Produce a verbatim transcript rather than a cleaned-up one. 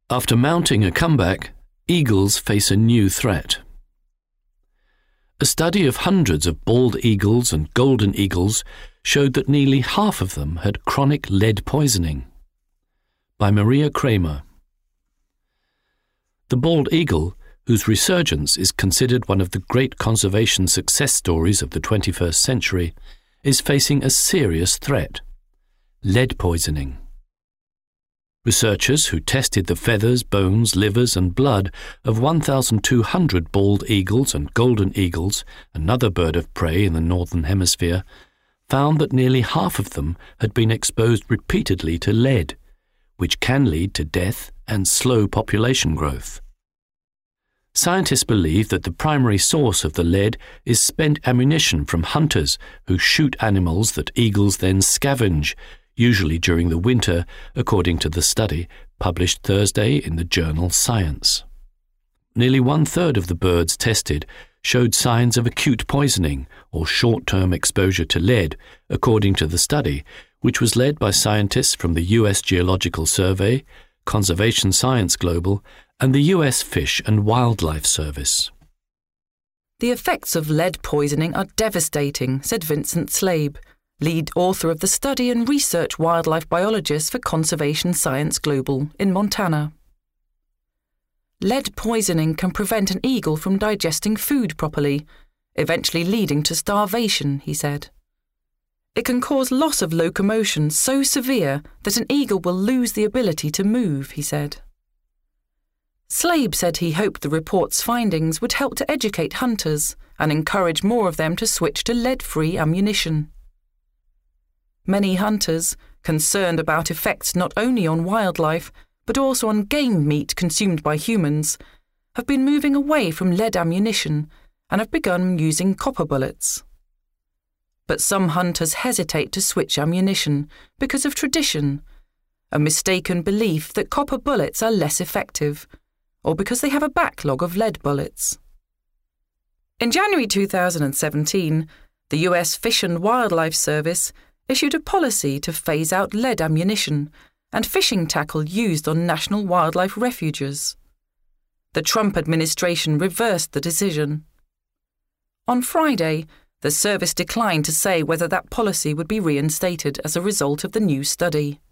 After mounting a comeback, eagles face a new threat. A study of hundreds of bald eagles and golden eagles showed that nearly half of them had chronic lead poisoning. By Maria Kramer. The bald eagle, whose resurgence is considered one of the great conservation success stories of the twenty-first century, is facing a serious threat: lead poisoning. Researchers who tested the feathers, bones, livers and blood of one thousand two hundred bald eagles and golden eagles, another bird of prey in the Northern Hemisphere, found that nearly half of them had been exposed repeatedly to lead, which can lead to death and slow population growth. Scientists believe that the primary source of the lead is spent ammunition from hunters who shoot animals that eagles then scavenge, usually during the winter, according to the study published Thursday in the journal Science. Nearly one-third of the birds tested showed signs of acute poisoning or short-term exposure to lead, according to the study, which was led by scientists from the U S Geological Survey, Conservation Science Global, and the U S Fish and Wildlife Service. The effects of lead poisoning are devastating, said Vincent Slabe, lead author of the study and research wildlife biologist for Conservation Science Global in Montana. Lead poisoning can prevent an eagle from digesting food properly, eventually leading to starvation, he said. It can cause loss of locomotion so severe that an eagle will lose the ability to move, he said. Slabe said he hoped the report's findings would help to educate hunters and encourage more of them to switch to lead-free ammunition. Many hunters, concerned about effects not only on wildlife but also on game meat consumed by humans, have been moving away from lead ammunition and have begun using copper bullets. But some hunters hesitate to switch ammunition because of tradition, a mistaken belief that copper bullets are less effective, or because they have a backlog of lead bullets. In January two thousand seventeen, the U S Fish and Wildlife Service issued a policy to phase out lead ammunition and fishing tackle used on national wildlife refuges. The Trump administration reversed the decision. On Friday, the service declined to say whether that policy would be reinstated as a result of the new study.